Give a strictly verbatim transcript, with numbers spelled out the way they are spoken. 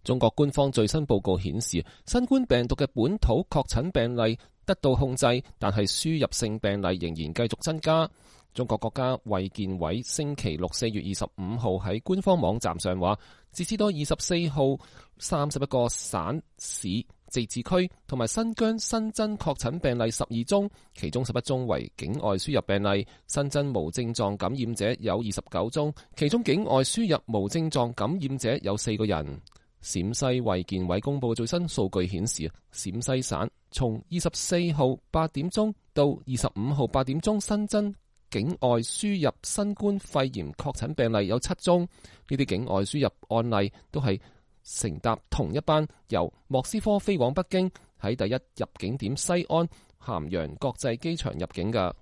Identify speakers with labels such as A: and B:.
A: 中國官方最新報告顯示，新冠病毒嘅本土確診病例得到控制，但係輸入性病例仍然繼續增加。中國國家衛健委星期六四月二十五號喺官方網站上話，截至到二十四號，三十一個省市自治區同埋新疆新增確診病例十二宗，其中十一宗為境外輸入病例，新增無症狀感染者有二十九宗，其中境外輸入無症狀感染者有四個人。陝西衛健委公布最新數據顯示，陝西省從二十四號八點鐘到二十五號八點鐘新增境外輸入新冠肺炎確診病例有七宗，呢啲境外輸入案例都係乘搭同一班由莫斯科飛往北京，喺第一入境點西安咸陽國際機場入境嘅。